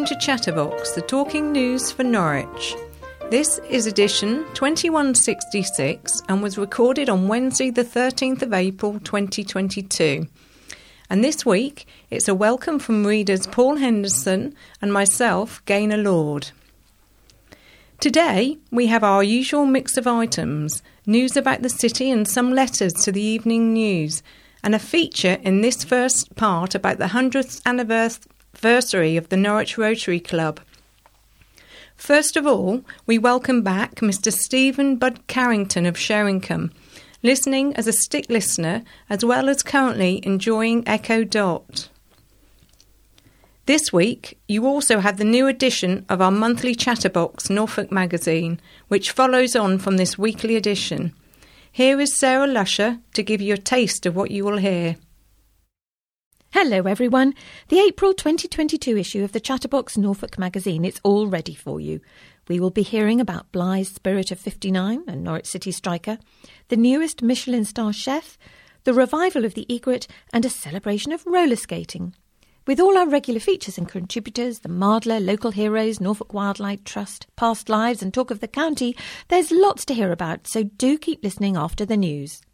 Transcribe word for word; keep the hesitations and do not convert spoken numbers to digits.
to Chatterbox, the talking news for Norwich. This is edition twenty-one sixty-six and was recorded on Wednesday the thirteenth of April twenty twenty-two. And this week it's a welcome from readers Paul Henderson and myself, Gaynor Lord. Today we have our usual mix of items, news about the city and some letters to the evening news, and a feature in this first part about the hundredth anniversary of the Norwich Rotary Club. First of all, we welcome back Mister Stephen Bud Carrington of Sheringham, listening as a stick listener as well as currently enjoying Echo Dot. This week, you also have the new edition of our monthly Chatterbox Norfolk magazine, which follows on from this weekly edition. Here is Sarah Lusher to give you a taste of what you will hear. Hello everyone. The April twenty twenty-two issue of the Chatterbox Norfolk magazine is all ready for you. We will be hearing about Bligh's Spirit of fifty-nine, a Norwich City striker, the newest Michelin star chef, the revival of the egret, and a celebration of roller skating. With all our regular features and contributors, the Mardler, Local Heroes, Norfolk Wildlife Trust, Past Lives and Talk of the County, there's lots to hear about, so do keep listening after the news.